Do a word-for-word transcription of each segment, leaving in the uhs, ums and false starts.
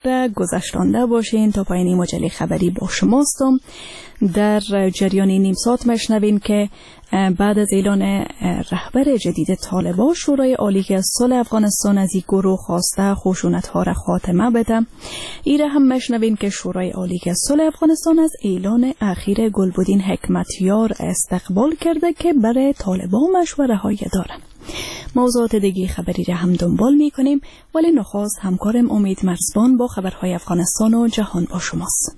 گذشتانده باشین. تا پایین مجله خبری با شماستم. در جریان نیم ساعت مشنوین که بعد از اعلان رهبر جدید طالبان، شورای عالی صلح افغانستان از این گروه خواسته خشونت‌ها را خاتمه بده. ایره هم مشنوین که شورای عالی صلح افغانستان از اعلان اخیر گلبدین حکمتیار استقبال کرده که برای طالبان مشوره های داره. موضوعات دیگه خبری را هم دنبال می کنیم، ولی نخواست همکارم امید مرزبان با خبرهای افغانستان و جهان با شماست.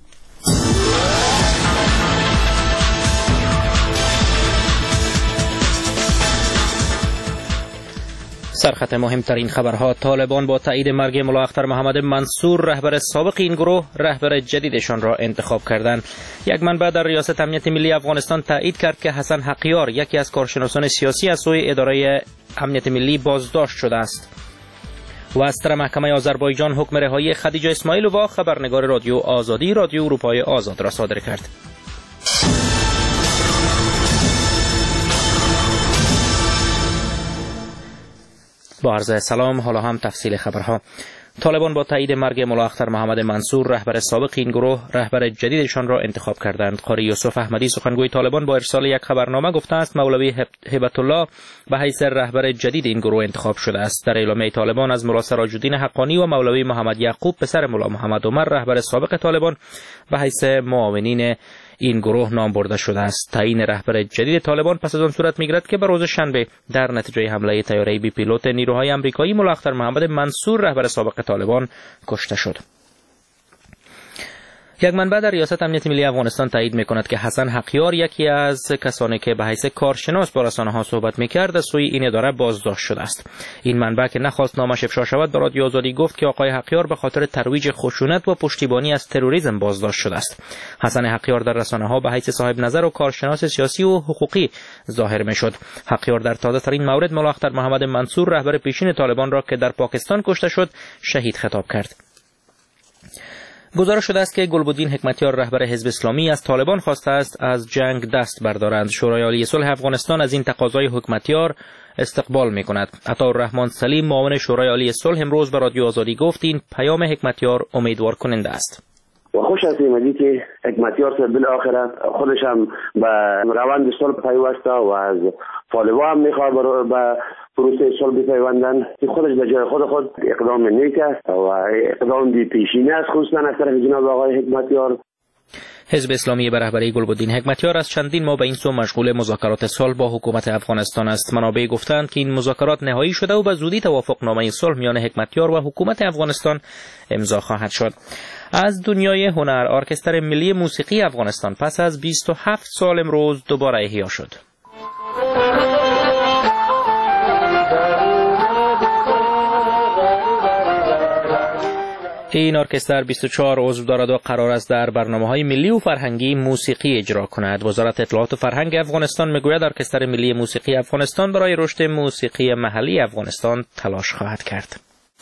سرخط مهمترین خبرها: طالبان با تایید مرگ ملا اختر محمد منصور، رهبر سابق این گروه، رهبر جدیدشان را انتخاب کردند. یک منبع در ریاست امنیت ملی افغانستان تایید کرد که حسن حقیار، یکی از کارشناسان سیاسی از سوی اداره امنیت ملی، بازداشت شده است. و از طرف محکمه آذربایجان حکم رهایی خدیجه اسماعیلووا، خبرنگار رادیو آزادی، رادیو اروپای آزاد را صادر کرد. با عرض سلام، حالا هم تفصیل خبرها. طالبان با تایید مرگ ملا اختر محمد منصور، رهبر سابق این گروه، رهبر جدیدشان را انتخاب کردند. قاری یوسف احمدی، سخنگوی طالبان، با ارسال یک خبرنامه گفته است مولوی هبت الله به حیث رهبر جدید این گروه انتخاب شده است. در اعلامیه طالبان از ملا سراج الدین حقانی و مولوی محمد یعقوب پسر ملا محمد عمر، رهبر سابق طالبان، به حیث معاونین این گروه نام برده شده است. تعیین رهبر جدید طالبان پس از آن صورت می‌گیرد که به روز شنبه در نتیجه حمله طیاره بی پیلوت نیروهای آمریکایی ملا اختر محمد منصور، رهبر سابق طالبان، کشته شد. یک منبع در ریاست امنیت ملی افغانستان تایید می‌کند که حسن حقیار، یکی از کسانی که به حیث کارشناس با رسانه‌ها صحبت می‌کرد، از سوی این اداره بازداشت شده است. این منبع که نخواست نامش افشا شود، به رادیو آزادی گفت که آقای حقیار به خاطر ترویج خشونت و پشتیبانی از تروریسم بازداشت شده است. حسن حقیار در رسانه‌ها به حیث صاحب نظر و کارشناس سیاسی و حقوقی ظاهر می‌شد. حقیار در تازه‌ترین مورد ملا اختر محمد منصور، رهبر پیشین طالبان، را که در پاکستان کشته شد، شهید خطاب کرد. گزارش شده است که گلبدین حکمتیار، رهبر حزب اسلامی، از طالبان خواسته است از جنگ دست بردارند. شورای عالی صلح افغانستان از این تقاضای حکمتیار استقبال می‌کند. عطاالرحمن سلیم، معاون شورای عالی صلح، امروز به رادیو آزادی گفت این پیام حکمتیار امیدوار کننده است. و خوش هستیم که حکمتیار صاحب بالاخره خودش هم به روند صلح پیوسته و از طالبان هم میخواد به پروسه صلح بپیوندن. خودش به جای خود خود اقدام نیک است و اقدام بی پیشینه است، خصوصا از طرف جناب آقای حکمتیار. حزب اسلامی به رهبری گلبدین حکمتیار از چندین ماه به این سو مشغول مذاکرات صلح با حکومت افغانستان است. منابع گفتند که این مذاکرات نهایی شده و به زودی توافقنامه صلح میان حکمتیار و حکومت افغانستان امضا خواهد شد. از دنیای هنر: ارکستر ملی موسیقی افغانستان پس از بیست و هفت سال امروز دوباره احیا شد. این ارکستر بیست و چهار عضو دارد و قرار است در برنامه‌های ملی و فرهنگی موسیقی اجرا کند. وزارت اطلاعات و فرهنگ افغانستان میگوید ارکستر ملی موسیقی افغانستان برای رشد موسیقی محلی افغانستان تلاش خواهد کرد.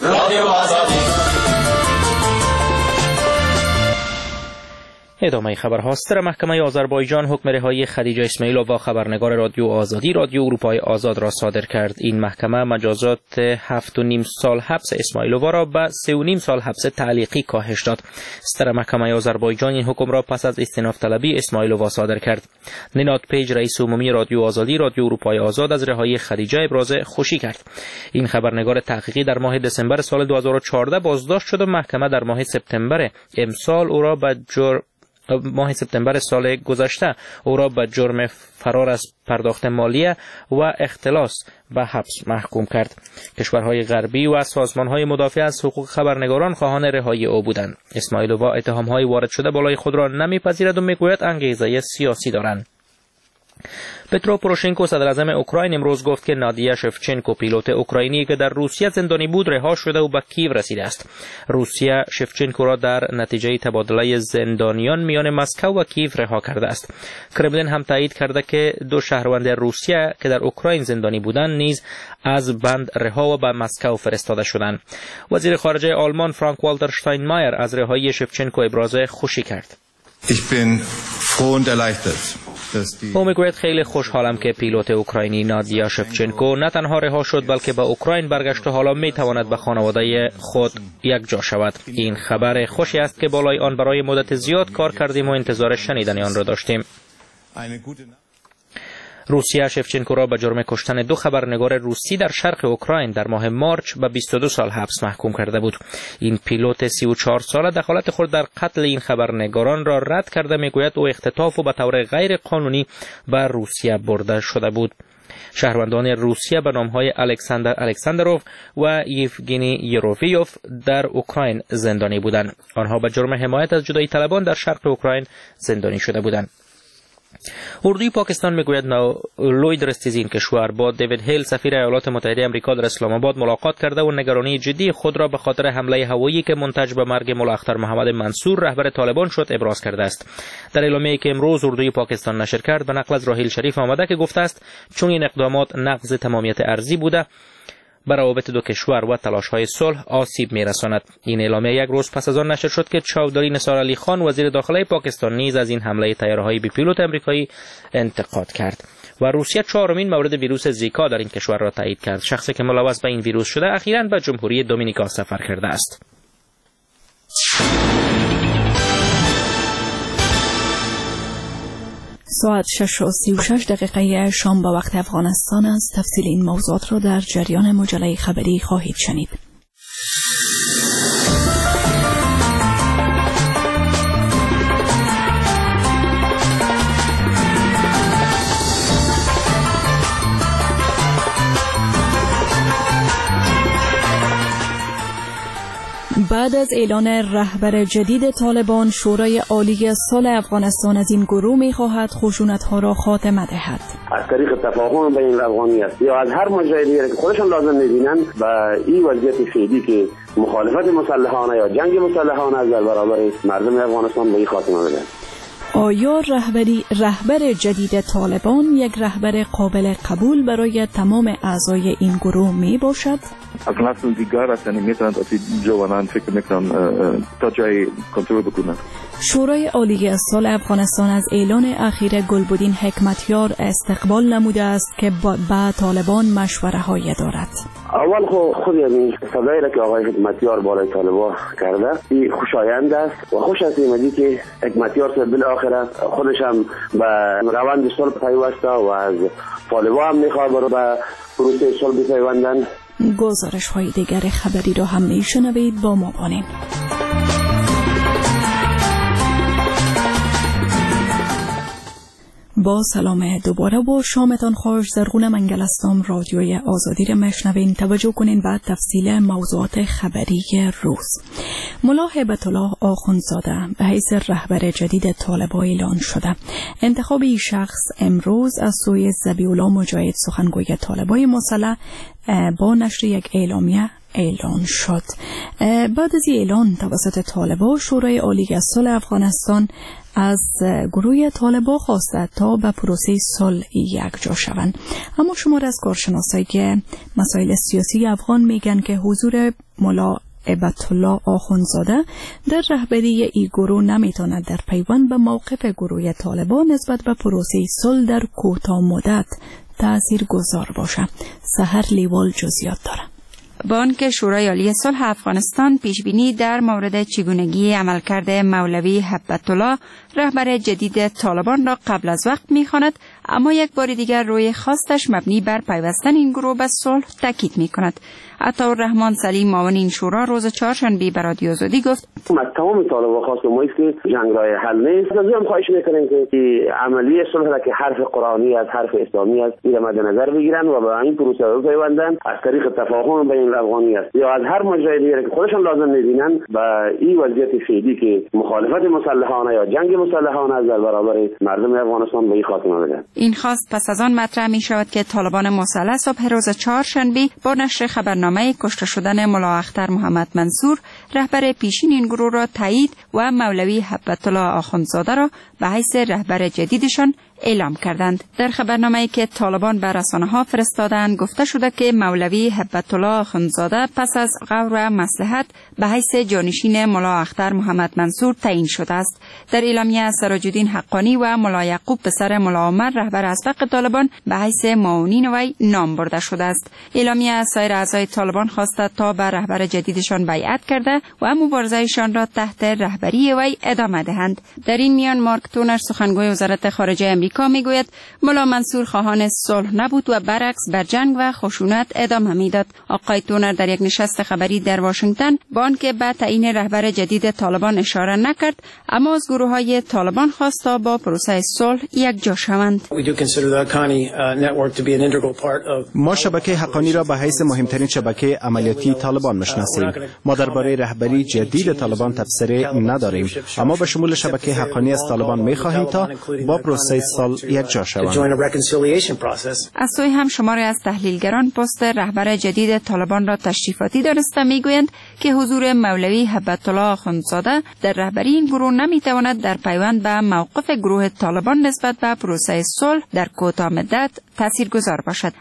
ادامه خبرها. سر محکمه آذربایجان حکم رهایی خدیجه اسماعیلووا، خبرنگار رادیو آزادی، رادیو اروپای آزاد، را صادر کرد. این محکمه مجازات هفت و نیم سال حبس اسماعیلووا را به سه و نیم سال حبس تعلیقی کاهش داد. سر محکمه آذربایجان این حکم را پس از استئناف طلبی اسماعیلووا صادر کرد. نیناد پیج، رئیس عمومی رادیو آزادی، رادیو اروپای آزاد، از رهایی خدیجه ابراز خوشی کرد. این خبرنگار تحقیقی در ماه دسامبر سال دو هزار و چهارده بازداشت شد و محکمه در ماه سپتامبر امسال او را به جرم ماه سپتامبر سال گذشته او را به جرم فرار از پرداخت مالیه و اختلاس به حبس محکوم کرد. کشورهای غربی و سازمانهای مدافع از حقوق خبرنگاران خواهان رهایی او بودند. اسماعیلووا اتهامهای وارد شده بالای خود را نمیپذیرد و میگوید انگیزه سیاسی دارند. پترو پوروشنکو، صدر اعظم اوکراین، امروز گفت که نادیا شفچنکو، پیلوت اوکراینی که در روسیه زندانی بود، رها شده و به کیو رسیده است. روسیه شفچنکو را در نتیجه تبادله زندانیان میان مسکو و کیو رها کرده است. کرملین هم تایید کرده که دو شهروند روسیه که در اوکراین زندانی بودند نیز از بند رها و به مسکو فرستاده شدند. وزیر خارجه آلمان فرانک والتر شتاینمایر از رهایی شفچنکو ابراز خوشی کرد. Ich bin froh und erleichtert, او میگوید خیلی خوشحالم که پیلوت اوکراینی نادیا شفچنکو نه تنها رها شد بلکه به اوکراین برگشت و حالا میتواند به خانواده خود یکجا شود. این خبر خوشی است که بالای آن برای مدت زیاد کار کردیم و انتظار شنیدن آن را داشتیم. روسیه شفچنکو را به جرم کشتن دو خبرنگار روسی در شرق اوکراین در ماه مارچ به بیست و دو سال حبس محکوم کرده بود. این پیلوت سی و چهار ساله دخالت خود در قتل این خبرنگاران را رد کرده میگوید او اختطاف و به طور غیر قانونی به روسیه برده شده بود. شهروندان روسیه به نامهای الکساندر الکساندروف و یفگنی یروفیوف در اوکراین زندانی بودند. آنها به جرم حمایت از جدایی طلبان در شرق اوکراین زندانی شده بودند. اردوی پاکستان میگوید لوید رستیز این کشور با دیوید هیل سفیر ایالات متحده آمریکا در اسلام آباد ملاقات کرده و نگرانی جدی خود را به خاطر حمله هوایی که منتج به مرگ ملا اختر محمد منصور رهبر طالبان شد ابراز کرده است. در اعلامیه‌ای که امروز اردوی پاکستان نشر کرد به نقل از راحیل شریف آمده که گفته است چون این اقدامات نقض تمامیت ارضی بوده بر روابط دو کشور و تلاش‌های صلح آسیب می‌رساند. این اعلامیه یک روز پس از آن نشر شد که چودری نثار علی خان وزیر داخله پاکستان نیز از این حمله طیاره‌های بی پیلوت آمریکایی انتقاد کرد و روسیه چهارمین مورد ویروس زیکا در این کشور را تایید کرد. شخصی که ملوث به این ویروس شده اخیراً به جمهوری دومینیکا سفر کرده است. ساعت شش و سی و شش دقیقه شام به وقت افغانستان است. تفصیل این موضوعات را در جریان مجله خبری خواهید شنید. بعد از اعلان رهبر جدید طالبان، شورای عالی صلح افغانستان از این گروه می‌خواهد خشونت‌ها را خاتمه دهد. از طریق تفاهم بین الافغانی است یا از هر مجرای دیگری که خودشان لازم می‌بینند و این وضعیت فعلی که مخالفت مسلحانه یا جنگ مسلحانه از در برابر مردم افغانستان به این خاتمه بدهند. آیا رهبری رهبر جدید طالبان یک رهبر قابل قبول برای تمام اعضای این گروه می باشد؟ از نسل دیگر است، یعنی میتونند از جوانان فکر میکنم تا جای کنترل بکنند. شورای عالی صلح افغانستان از اعلان اخیر گلبدین حکمتیار استقبال نموده است که با طالبان مشوره های دارد. اول خود این صدایی را که آقای حکمتیار بالای طالبان کرده این خوشایند است و خوش است این که حکمتیار صاحب بالاخره خودش هم به روند صلح پیوسته و از طالبان هم میخواد به پروسه صلح بپیوندند. گزارش های دیگر خبری را هم میشنوید، با ما باشید. با سلام دوباره با شامتان خوش. زرغون منگلستان، رادیوی آزادی را مشنوین. توجه کنین بعد تفصیل موضوعات خبری روز. ملا هیبت الله آخوندزاده به حیث رهبر جدید طالبان اعلان شده. انتخاب این شخص امروز از سوی ذبیح الله مجاهد سخنگوی طالبان مسلح با نشر یک اعلامیه اعلان شد. بعد از اعلان توسط طالبان، شورای عالی صلح افغانستان از گروه طالبان خواسته تا به پروسه صلح یکجا شوند. اما شمار از کارشناسای مسائل سیاسی افغان میگن که حضور ملا هیبت الله آخوندزاده در رهبری این گروه نمیتواند در پیوند به موقف گروه طالبان نسبت به پروسه صلح در کوتاه مدت تاثیرگذار باشد. سحر لیوال جزئیات دارد. با آنکه شورای عالی صلح افغانستان پیشبینی در مورد چگونگی عملکرد مولوی هیبت الله رهبر جدید طالبان را قبل از وقت می‌خواند، اما یک بار دیگر روی خواستش مبنی بر پیوستن این گروه به صلح تاکید می‌کند. عطاالرحمن سلیم معاون این شورا روز چهارشنبه به رادیو آزادی گفت: ما تمام طالبان خواست ما است که جنگ راه حل نیست. از هم خواهش می‌کنیم که عملی صلح را که حرف قرآنی از حرف اسلامی است این مد نظر بگیرند و به این پروسه بپیوندند از طریق تفاهم بین الافغانی است یا از هر مجرای دیگری که خودشان لازم می‌بینند و این وضعیت فعلی که مخالفت مسلحانه یا جنگ مسلحانه از در برابر مردم افغانستان به این خاتمه بدهند. این خواست پس از آن مطرح می‌شود که طالبان مسلح صبح روز چهارشنبه با نشر خبرنامه کشته شدن ملا اختر محمد منصور رهبر پیشین این گروه را تایید و مولوی هیبت الله آخوندزاده را به حیث رهبر جدیدشان اعلام کردند. در خبرنامه‌ای که طالبان به رسانه‌ها فرستادند گفته شده که مولوی هبت الله آخوندزاده پس از غور و مصلحت به حیث جانشین ملا اختر محمد منصور تعیین شده است. در اعلامیه سراج الدین حقانی و ملا یعقوب پسر ملا عمر رهبر اسبق طالبان به حیث معاونین وی نام برده شده است. اعلامیه از سایر اعضای طالبان خواسته تا به رهبر جدیدشان بیعت کرده و مبارزهشان را تحت رهبری وی ادامه دهند. در این میان مارک تونر سخنگوی وزارت خارجه امریکا میگوید ملا منصور خواهان صلح نبود و برعکس بر جنگ و خشونت ادامه میداد. آقای تونر در یک نشست خبری در واشنگتن با آنکه به تعیین رهبر جدید طالبان اشاره نکرد، اما از گروه‌های طالبان خواست تا با پروسه صلح یک جا شوند. ما شبکه حقانی را به حیث مهمترین شبکه عملیاتی طالبان میشناسیم. ما درباره رهبری جدید طالبان تفسیری نداریم، اما به شمول شبکه حقانی از طالبان می‌خواهیم تا با پروسه صلح یک جا شوند. از سوی هم شماری از تحلیلگران پست رهبر جدید طالبان را تشریفاتی دانسته میگویند که حضور مولوی هبت الله آخوندزاده در رهبری این گروه نمیتواند در پیوند به موقف گروه طالبان نسبت به پروسه صلح در کوتاه مدت تاثیرگذار باشد.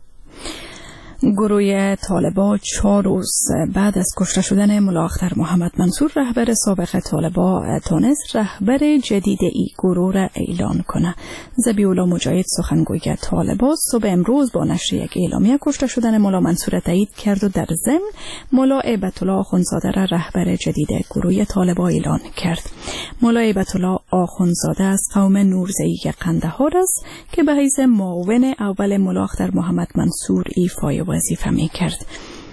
گروه طالبان چهار روز بعد از کشته شدن ملا اختر محمد منصور رهبر سابق طالبان تونست رهبر جدید ای گروه را اعلان کنه. ذبیح الله مجاهد سخنگوی طالبان صبح امروز با نشر یک اعلامیه کشته شدن ملا منصور تایید کرد و در ضمن ملا هبت الله آخوندزاده را رهبر جدید گروه طالبان اعلان کرد. ملا هبت الله آخوندزاده از قوم نورزئی قندهار است که به حیث معاون اول ملا اختر محمد منصور ایفای وظیفه می کرد.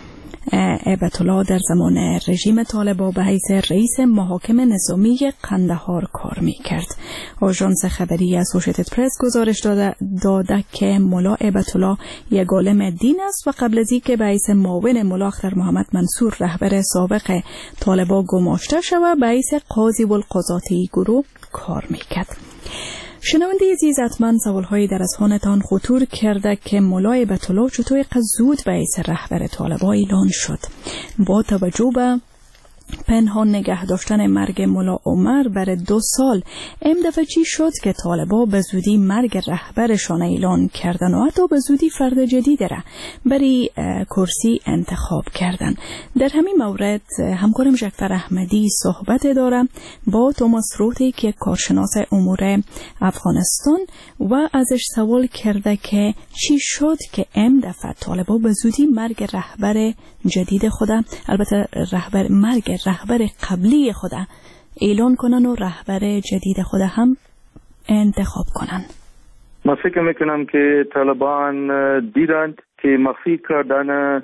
هبت الله در زمان رژیم طالبان به حیث رئیس محاکم نظامی قندهار کار می کرد. آژانس خبری اسوشیتد پرس گزارش داده, داده که ملا هبت الله یک عالم دین است و قبل از اینکه به حیث معاون ملا اختر محمد منصور رهبر سابق طالبان گماشته شود به حیث قاضی القضاتی گروه کار می کرد. شنونده عزیز، حتما سوال‌های در اذهانتان خطور کرده که ملا هبت الله چطور زود به حیث رهبر طالبان اعلان شد. با توجه به پنهان نگه داشتن مرگ ملا عمر بر دو سال ام دفعه چی شد که طالبان به زودی مرگ رهبرشان اعلان کردن و حتی به زودی فرد جدید را برای کرسی انتخاب کردن. در همین مورد همکارم جعفر احمدی صحبت دارم با توماس روتی که کارشناس امور افغانستان و ازش سوال کرده که چی شد که ام دفعه طالبان به زودی مرگ رهبر جدید خودم، البته رهبر مرگ رهبر قبلی خود اعلان کنن و رهبر جدید خود هم انتخاب کنن. من فکر میکنم که طالبان دیدند که مخفی کردن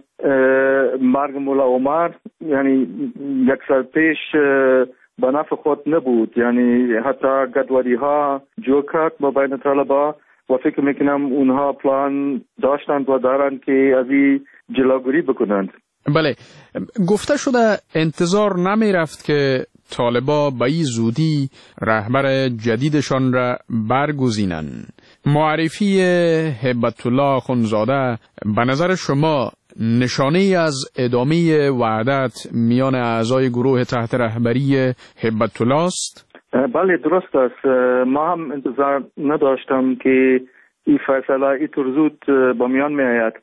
مرگ ملا عمر یعنی یک سال پیش به نفع خود نبود، یعنی حتی گدواری ها جو کرد با بین طالبان و فکر میکنم اونها پلان داشتند و دارند که از این جلوگیری بکنند. بله، گفته شده انتظار نمی رفت که طالبا به این زودی رهبر جدیدشان را برگزینن. معرفی هبت الله آخوندزاده به نظر شما نشانه از ادامه وحدت میان اعضای گروه تحت رهبری هبت الله است؟ بله درست است. ما هم انتظار نداشتم که این فیصله اینطور زود با میان می آید،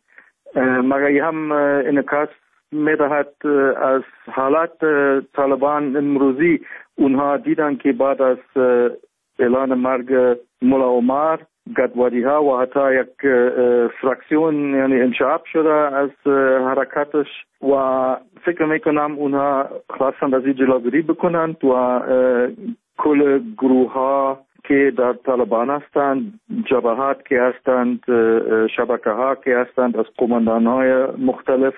مگر هم انعکاس می دهد از حالت طالبان امروزی. اونها دیدن که بعد از اعلان مرگ ملا عمر گدواری ها و حتی یک فراکسیون یعنی انشعاب شده از حرکتش و فکر میکنم اونها خواستند از این جلوگیری بکنند و کل گروه ها که در طالبان هستند، جبهات که هستند، شبکه ها که هستند از قماندان های مختلف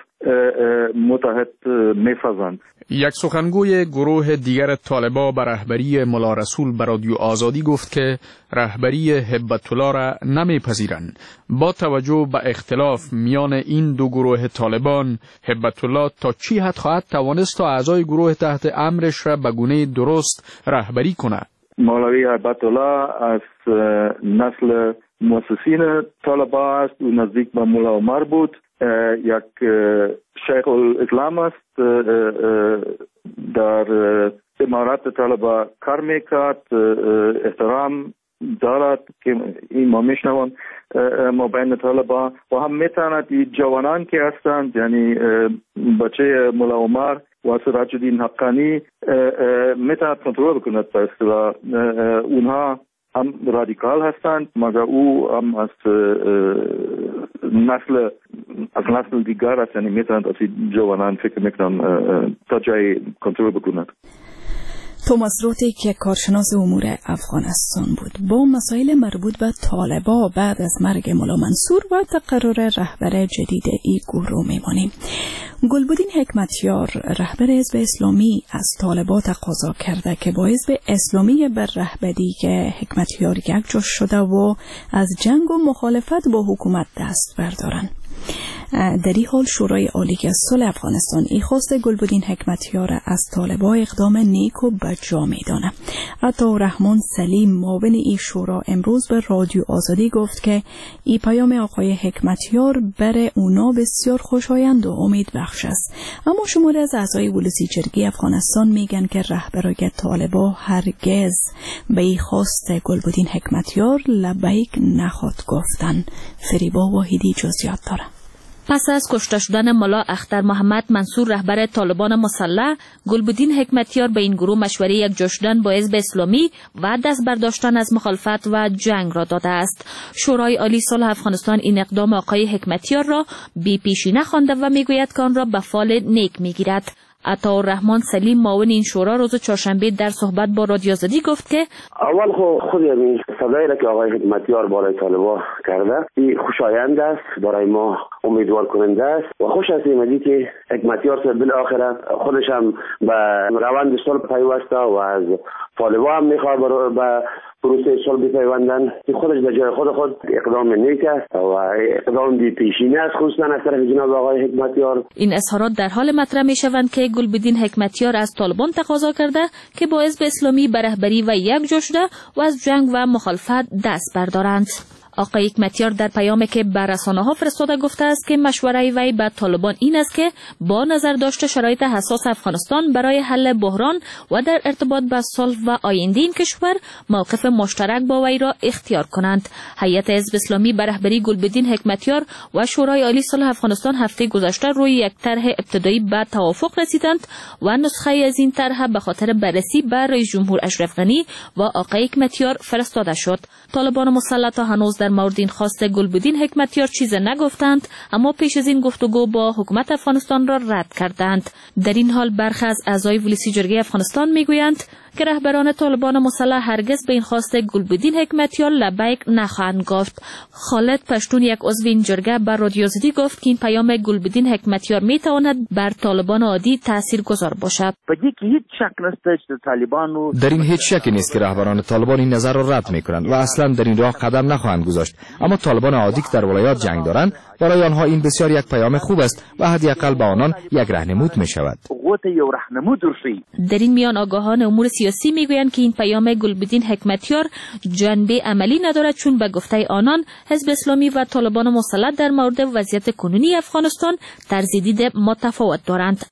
متحد می‌سازند. یک سخنگوی گروه دیگر طالبان به رهبری ملا رسول به رادیو آزادی گفت که رهبری هبت الله را نمیپذیرند. با توجه به اختلاف میان این دو گروه طالبان، هبت الله تا چی حد خواهد توانست تا اعضای گروه تحت امرش را به گونه درست رهبری کند؟ مولوی هبت الله از نسل مؤسسین طالبان است. او نزدیک به ملا عمر بود. یک شیخ الاسلام است، در امارات طالبان کار میکرد، احترام دارد که این ما میشنوان ما بین طالبان و هم میتواند این جوانان که هستند، یعنی بچه ملا عمر و سراج الدین حقانی میتواند کنترل بکند. به اصطلاح اونها هم رادیکال هستند، مگر او هم از نسل از نسل دیگر است، یعنی میتواند از جوانان فکر میکنم تا جای کنترل بکند. توماس روتیک یک کارشناس امور افغانستان بود. با مسائل مربوط به طالبان بعد از مرگ مولا منصور و تقرر رهبر جدید این گروه میمانیم. گلبدین حکمتیار رهبر حزب اسلامی از طالبان تقاضا کرده که با حزب اسلامی بر رهبری حکمتیار یک جوش شده و از جنگ و مخالفت با حکومت دست بردارن. در این حال شورای عالی صلح افغانستان ای خواست گلبدین حکمتیار از طالبان اقدام نیک و بجا میدانه. عطاالرحمن سلیم معاون این شورا امروز به رادیو آزادی گفت که این پیام آقای حکمتیار بر اونا بسیار خوشایند و امید بخش است. اما شماری از اعضای ولسی جرگه افغانستان میگن که رهبرای طالبان هرگز به این خواست گلبدین حکمتیار لبیک نخواد گفتن. فریبا واحدی جزئیات داره. پس از کشته شدن ملا اختر محمد منصور رهبر طالبان مسلح، گلبدین حکمتیار به این گروه مشوره یک جوش شدن با حزب اسلامی و دست برداشتن از مخالفت و جنگ را داده است. شورای عالی صلح افغانستان این اقدام آقای حکمتیار را بی پیشینه خوانده و میگوید که آن را به فال نیک میگیرد. عطاالرحمن سلیم معاون این شورا روز چهارشنبه در صحبت با رادیو آزادی گفت که اول خود خود این صدایی را که آقای حکمتیار برای طالبان کرده این خوشایند است، برای ما امیدوار کننده است و خوش است ایمدی که حکمتیار صاحب بالاخره خودش هم به روند صلح پیوسته و از طالبان هم میخواد به پروسه صلح بپیوندن که خودش به جای خود خود اقدام نیک است و اقدام بی پیشینه است، خصوصا از طرف جناب آقای حکمتیار. این اظهارات در حال مطرح میشوند که گلبدین حکمتیار از طالبان تقاضا کرده که با حزب اسلامی به رهبری و یک جوش شده و از جنگ و مخالفت دست بردارند. آقای حکمتیار در پیامی که به رسانه‌ها فرستاده گفته است که مشوره وی به طالبان این است که با نظر داشته شرایط حساس افغانستان برای حل بحران و در ارتباط با صلح و آینده این کشور موقف مشترک با وی را اختیار کنند. هیئت حزب اسلامی به رهبری گلبدین حکمتیار و شورای عالی صلح افغانستان هفته گذشته روی یک طرح ابتدایی به توافق رسیدند و نسخه از این طرح به خاطر بررسی به رئیس جمهور اشرف غنی و آقای حکمتیار فرستاده شد. طالبان مسلح تا هنوز در مورد این خواست گلبدین حکمتیار چیز نگفتند، اما پیش از این گفتگو با حکومت افغانستان را رد کردند. در این حال برخی از اعضای ولسی جرگه افغانستان میگویند که رهبران طالبان مسلح هرگز به این خواست گلبدین حکمتیار لبیک نخواهند گفت. خالد پشتون یک عضو این جرگه بر رادیو آزادی گفت که این پیام گلبدین حکمتیار میتواند بر طالبان عادی تاثیرگذار باشد. در این هیچ شکی نیست که رهبران طالبان این نظر را رد میکنند و اصلا در این راه قدم نخواهند گذاشت. اما طالبان عادی که در ولایات جنگ دارند، برای آنها این بسیار یک پیام خوب است و حداقل به آنان یک راهنمود می شود. در این میان آگاهان امور سیاسی میگویند که این پیام گلبدین حکمتیار جنبه عملی ندارد، چون به گفته آنان حزب اسلامی و طالبان مسلح در مورد وضعیت کنونی افغانستان طرز دید متفاوت دارند.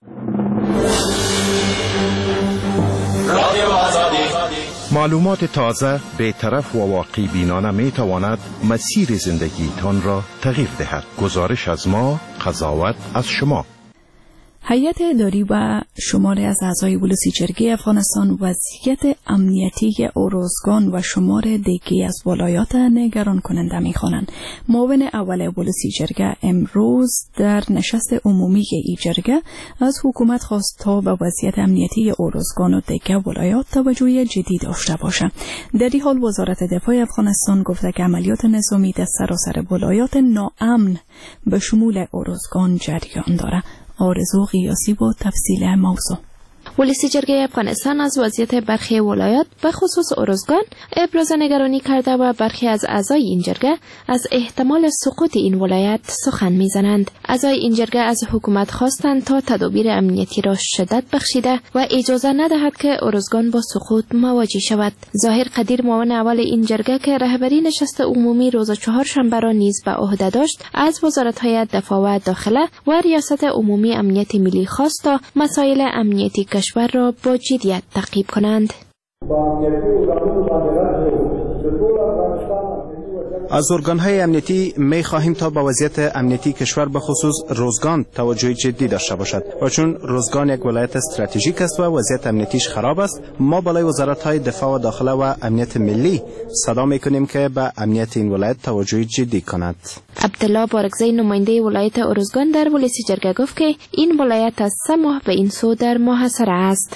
معلومات تازه، بی‌طرف و واقعی بینانه می تواند مسیر زندگیتان را تغییر دهد. گزارش از ما، قضاوت از شما. هیئت اداری و شماری از اعضای ولسی جرگه افغانستان وضعیت امنیتی اوروزگان و شمار دیگری از ولایات نگران کننده می‌خوانند. معاون اول ولسی جرگه امروز در نشست عمومی ای جرگه از حکومت خواست تا به وضعیت امنیتی اوروزگان و دیگر ولایات توجه جدی داشته باشد. در این حال وزارت دفاع افغانستان گفته که عملیات نظامی در سراسر ولایات ناامن به شمول اوروزگان جریان دارد. آرزو قیاسی با تفصیل موضوع. ولسی جرگه افغانستان از وضعیت برخی ولایات به خصوص اوروزگان ابراز نگرانی کرده و برخی از اعضای این جرگه از احتمال سقوط این ولایت سخن میزنند. اعضای این جرگه از حکومت خواستند تا تدابیر امنیتی را شدت بخشیده و اجازه ندهد که اوروزگان با سقوط مواجه شود. ظاهر قدیر معاون اول این جرگه که رهبری نشست عمومی روز چهارشنبه را نیز به عهده داشت، از وزارت‌های دفاع و داخله و ریاست عمومی امنیت ملی خواست تا مسائل امنیتی کشور را با جدیت تعقیب کنند. از ارگان‌های امنیتی می خواهیم تا با وضعیت امنیتی کشور به خصوص روزگان توجه جدی داشته باشد و چون روزگان یک ولایت استراتژیک است و وضعیت امنیتیش خراب است، ما بالای وزارت‌های دفاع و داخله و امنیت ملی صدا می‌کنیم که به امنیت این ولایت توجه جدی کند. عبدالله بارگزی نماینده ولایت ارزگان در ولایت جرگه گفت که این ولایت از سه ماه به این سو در محاصره است.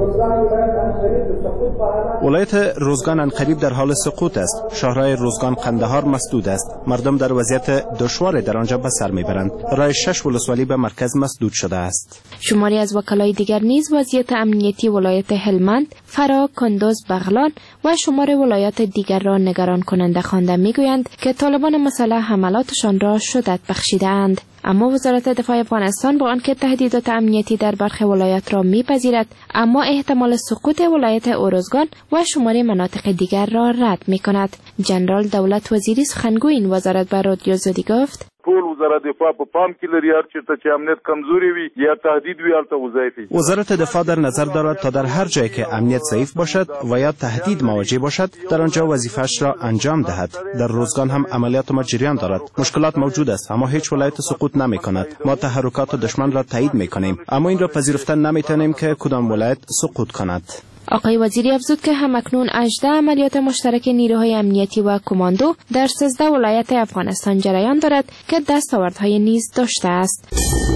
ولایت روزگان عنقریب در حال سقوط است. شهرهای روزگان قندهار مسدود است. مردم در وضعیت دشوار در آنجا به سر میبرند. راه شش ولسوالی به مرکز مسدود شده است. شماری از وکلای دیگر نیز وضعیت امنیتی ولایت هلمند، فرا، کندوز، بغلان و شمار ولایات دیگر را نگران کننده خوانده میگویند که طالبان مسلح حملاتشان را شدت بخشیدند. اما وزارت دفاع افغانستان با آنکه تهدیدات امنیتی در برخی ولایات را میپذیرد، اما احتمال سقوط ولایت ارزگان و شمار مناطق دیگر را رد میکند. جنرال دولت وزیری سخنگوی این وزارت به رادیو آزادی گفت: ټول وزارت دفاع په پام کې لري هر چیرته چې امنیت کمزوري وي یا تهدید وي هلته وظایفي. وزارت دفاع در نظر دارد تا در هر جایی که امنیت ضعیف باشد و یا تهدید مواجه باشد در آنجا وظیفه‌اش را انجام دهد. در روزگان هم عملیات ما جریان دارد. مشکلات موجود است اما هیچ ولایت سقوط نمی‌کند. ما تحرکات دشمن را تایید می‌کنیم اما این را پذیرفته نمی‌توانیم که کدام ولایت سقوط کند. آقای وزیری افزود که همکنون هجده عملیات مشترک نیروهای امنیتی و کماندو در سیزده ولایت افغانستان جریان دارد که دستاوردهای نیز داشته است.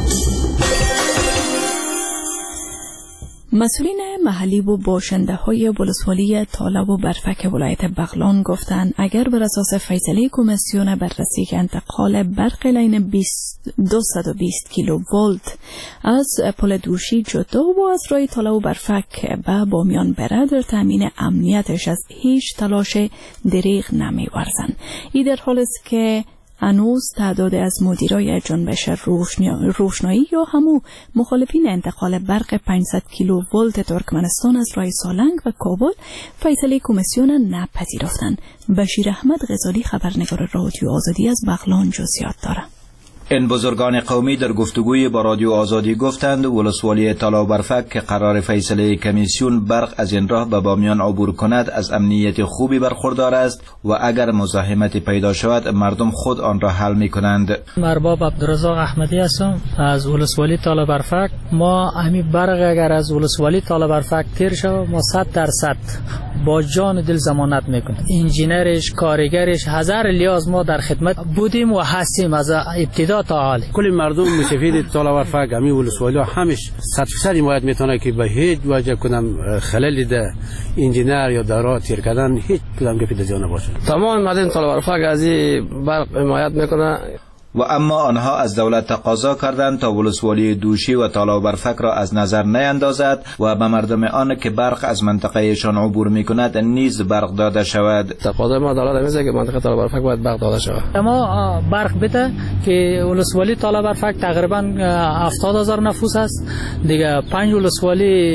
مسئولین محلی و باشنده های ولسوالی تاله و برفک ولایت بغلان گفتند اگر بر اساس فیصله کمیسیون بررسی که انتقال برق لین دویست و بیست کیلو ولت از پل دوشی جدا و از راه تاله و برفک به بامیان بره، در تامین امنیتش از هیچ تلاش دریغ نمی ورزند. این در حال است که هنوز تعداد از مدیرای جنبش روشنایی یا همو مخالفین انتقال برق پانصد کیلو ولت ترکمنستان از راه سالنگ و کابل فیصله کمیسیون نپذیرفتند. بشیر احمد غزالی خبرنگار رادیو آزادی از بغلان جزئیات دارد. این بزرگان قومی در گفتگوی با رادیو آزادی گفتند ولسوالی تاله و برفک که قرار فیصله کمیسیون برق از این راه به بامیان عبور کند از امنیت خوبی برخوردار است و اگر مزاحمت پیدا شود مردم خود آن را حل می کنند. مرباب عبدالرزاق احمدی هستم از ولسوالی تاله و برفک. ما همین برق اگر از ولسوالی تاله و برفک تیر شود ما صد درصد با جان دل ضمانت میکنیم. انجینرش، کارگرش، هزار لیاز ما در خدمت بودیم و هستیم از ابتدا تا حال. کل مردم مستفید تاله و برفک همین ولسوالی همش صد درصد حمایت میتونه که به هیچ وجه کنم خلل ده انجینر یا دارا تیر کردن هیچ کدام که پیدا نباشه. تمام مردم تاله و برفک از این برق حمایت میکنه. و اما آنها از دولت تقاضا کردند تا ولسوالی دوشی و تاله و برفک را از نظر نیندازد و به مردم آن که برق از منطقهشان عبور میکند نیز برق داده شود. تقاضا ما دولت میگه که منطقه تاله و برفک باید برق داده شود. اما برق بده که ولسوالی تاله و برفک تقریبا هفتاد هزار نفوس است دیگه. پنج ولسوالی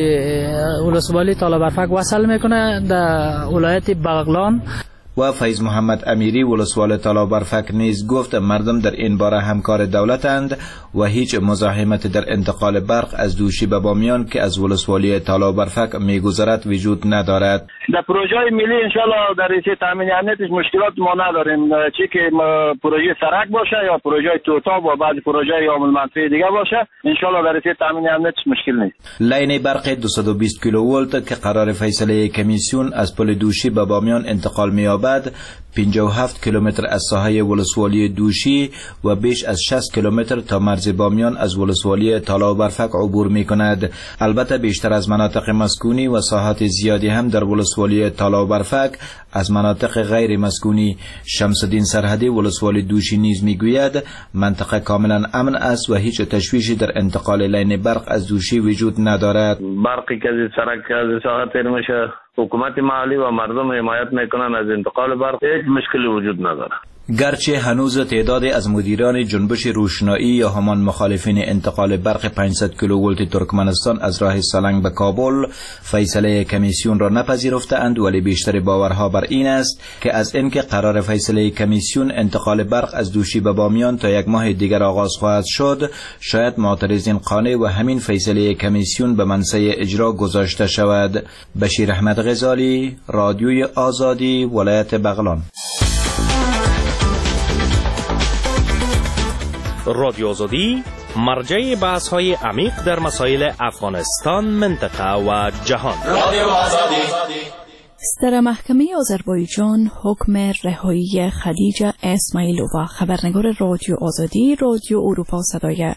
ولسوالی تاله و برفک وصل میکنه در ولایت بغلان. و فیض محمد امیری ولسوال تاله و برفک نیز گفت مردم در این باره همکار دولتند و هیچ مزاحمت در انتقال برق از دوشی به بامیان که از ولسوالی تاله و برفک میگذرد وجود ندارد. در پروژه ملی انشالله در رسیت تامین امنیتش مشکلات ما نداریم، چی که پروژه سرک باشه یا پروژه توتاب و بعضی پروژه عامل منفی دیگه باشه انشالله در رسیت تامین امنیتش مشکل نیست. لین برق دویست و بیست کیلو ولت که قرار فیصله کمیسیون از پل دوشی به بامیان انتقال می‌یابد پنجاه و هفت کیلومتر از ساحه ولسوالی دوشی و بیش از شصت کیلومتر تا مرز بامیان از ولسوالی تاله و برفک عبور می کند. البته بیشتر از مناطق مسکونی و ساحات زیادی هم در ولسوالی تاله و برفک از مناطق غیر مسکونی. شمس الدین سرحدی ولسوالی دوشی نیز می گوید منطقه کاملا امن است و هیچ تشویشی در انتقال لین برق از دوشی وجود ندارد. برقی که از سرک از ساحه تیر میشه، حکومت محلی و مردم حمایت میکنن از انتقال برق، هیچ مشکلی وجود نداره. گرچه هنوز تعدادی از مدیران جنبش روشنایی یا همان مخالفین انتقال برق پانصد کیلوولت ترکمنستان از راه سالنگ به کابل فیصله کمیسیون را نپذیرفتند، ولی بیشتر باورها بر این است که از اینکه قرار فیصله کمیسیون انتقال برق از دوشی به بامیان تا یک ماه دیگر آغاز خواهد شد، شاید معترضین قانع و همین فیصله کمیسیون به منصه اجرا گذاشته شود. بشیر احمد غزالی، رادیوی آزادی، ولایت بغلان. رادیو آزادی مرجع بحث های عمیق در مسائل افغانستان، منطقه و جهان. رادیو آزادی. در محکمه آذربایجان حکم رهایی خدیجه اسماعیلووا، خبرنگار رادیو آزادی، رادیو اروپا صدای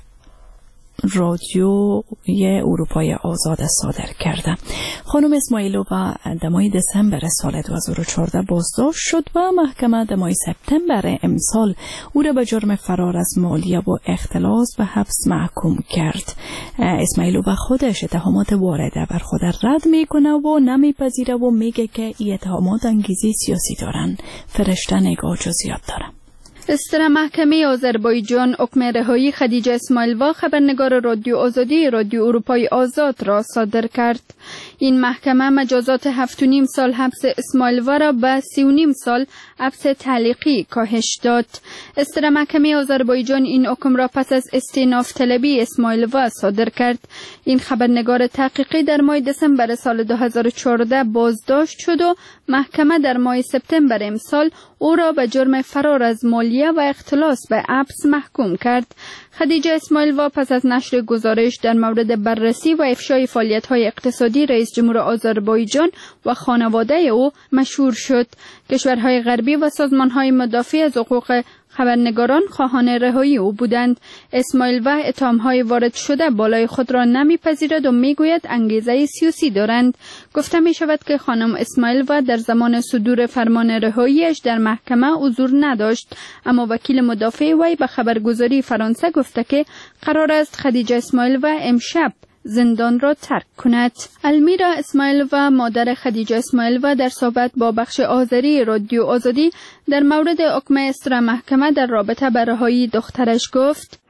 رادیوی اروپای آزاد صادر کرده. خانم اسماعیلووا در ماه دسامبر سال دو هزار و چهارده بازداشت شد و محکمه در ماه سپتامبر امسال او را به جرم فرار از مالیه و اختلاس به حبس محکوم کرد. اسماعیلووا خودش اتهامات وارده بر خود رد میکنه و نمیپذیره و میگه که این اتهامات انگیزه سیاسی دارن. فرشته نگاه جزئیات داره. استر محکمه آذربایجان حکم رهایی خدیجه اسماعیلووا، خبرنگار رادیو آزادی رادیو اروپای آزاد را صادر کرد. این محکمه مجازات هفت و نیم سال حبس اسماعیلووا را به سی و نیم سال حبس تعلیقی کاهش داد. استر محکمه آذربایجان این حکم را پس از استئناف طلبی اسماعیلووا صادر کرد. این خبرنگار تحقیقی در ماه دسامبر سال دو هزار و چهارده بازداشت شد و محکمه در ماه سپتامبر امسال او را به جرم فرار از مالیه و اختلاس به حبس محکوم کرد. خدیجه اسماعیلووا پس از نشر گزارش در مورد بررسی و افشای فعالیت‌های اقتصادی رئیس جمهور آذربایجان و خانواده او مشهور شد. کشورهای غربی و سازمان‌های مدافع از حقوق خبرنگاران خواهان رهایی او بودند. اسماعیلووا اتهام‌های وارد شده بالای خود را نمی‌پذیرد و می‌گوید انگیزه سیاسی دارند. گفته می‌شود که خانم اسماعیلووا در زمان صدور فرمان رهاییش در محکمه حضور نداشت، اما وکیل مدافع وی به خبرگزاری فرانسه گفته که قرار است خدیجه اسماعیلووا امشب زندان را ترک کند. المیرا اسماعیلووا، مادر خدیجه اسماعیلووا، در صحبت با بخش آذری رادیو آزادی در مورد حکم استر محکمه در رابطه با رهایی دخترش گفت: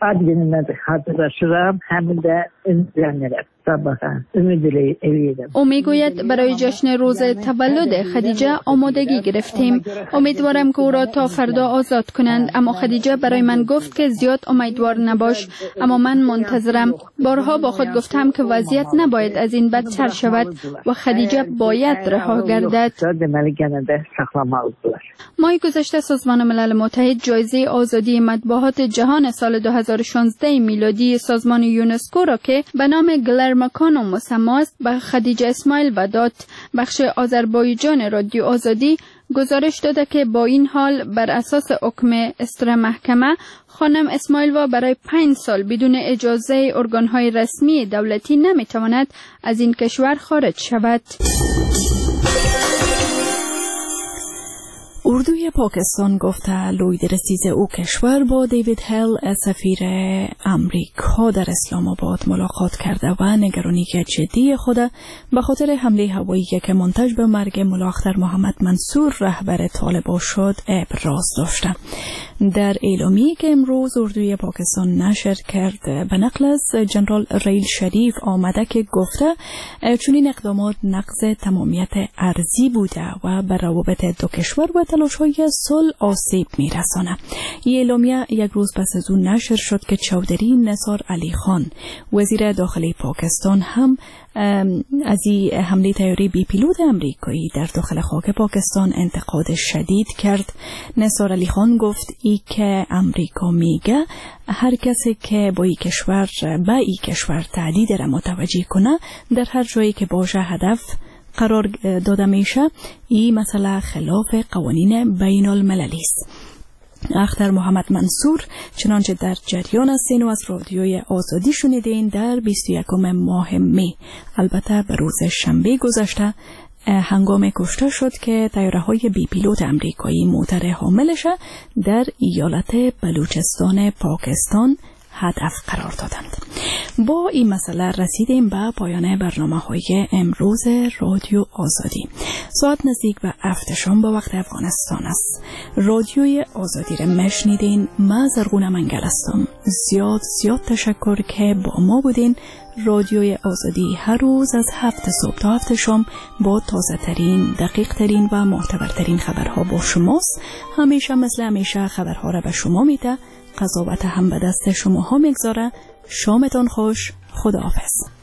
او میگوید برای جشن روز تولد خدیجه آمادگی گرفتیم. امیدوارم که او را تا فردا آزاد کنند، اما خدیجه برای من گفت که زیاد امیدوار نباش، اما من منتظرم. بارها با خود گفتم که وضعیت نباید از این بدتر شود و خدیجه باید رها گردد. ماه گذشته سازمان ملل متحد جایزه آزادی مطبوعات جهان سال دو هزار و شانزده میلادی سازمان یونسکو را که به نام گلرمکانو مسمی است به خدیجه اسماعیلووا داد. بخش آذربایجان رادیو آزادی گزارش داده که با این حال بر اساس حکم استر محکمه خانم اسماعیلووا برای پنج سال بدون اجازه ارگانهای رسمی دولتی نمیتواند از این کشور خارج شود. اردوی پاکستان گفته لوید رسیز او کشور با دیوید هل سفیر امریکا در اسلام آباد ملاقات کرده و نگرانی جدی خود به خاطر حمله هوایی که منتج به مرگ ملا اختر محمد منصور رهبر طالبان شد ابراز داشته. در اعلامیه‌ای که امروز اردوی پاکستان نشر کرد به نقل از جنرال ریل شریف آمده که گفته چون این اقدامات نقض تمامیت ارضی بوده و بر روابط دو کشور و تلاش‌های صلح آسیب می‌رساند. این اعلامیه یک روز پس از اون نشر شد که چودری نثار علی خان وزیر داخلی پاکستان هم از این حمله طیاره بی پیلوت امریکایی در داخل خاک پاکستان انتقاد شدید کرد. نثار علی خان گفت ای که امریکا میگه هر کسی که با این کشور به این کشور تهدید را متوجه کنه در هر جایی که باشه هدف قرار داده میشه. این مسئله خلاف قوانین بین المللی است. اختر محمد منصور چنانچه در جریان هستین و از رادیوی آزادی شنیدین در بیست و یکم ماه می، البته به روز شنبه گذشته هنگام کشته شد که طیاره‌های بی پیلوت امریکایی موتر حاملش در ایالت بلوچستان پاکستان هدف قرار دادند. با این مسئله رسیدیم به پایان برنامه های امروز رادیو آزادی. ساعت نزدیک به هفت شام به وقت افغانستان است. رادیوی آزادی را مشنیدین. من زرغون منگل هستم. زیاد زیاد تشکر که با ما بودین. رادیوی آزادی هر روز از هفت صبح تا هفت شام با تازه ترین، دقیق ترین و معتبرترین خبرها با شماست. همیشه مثل همیشه خبرها را به شما میده. قضاوت هم به دست شما ها میگذاره. شامتان خوش. خداحافظ.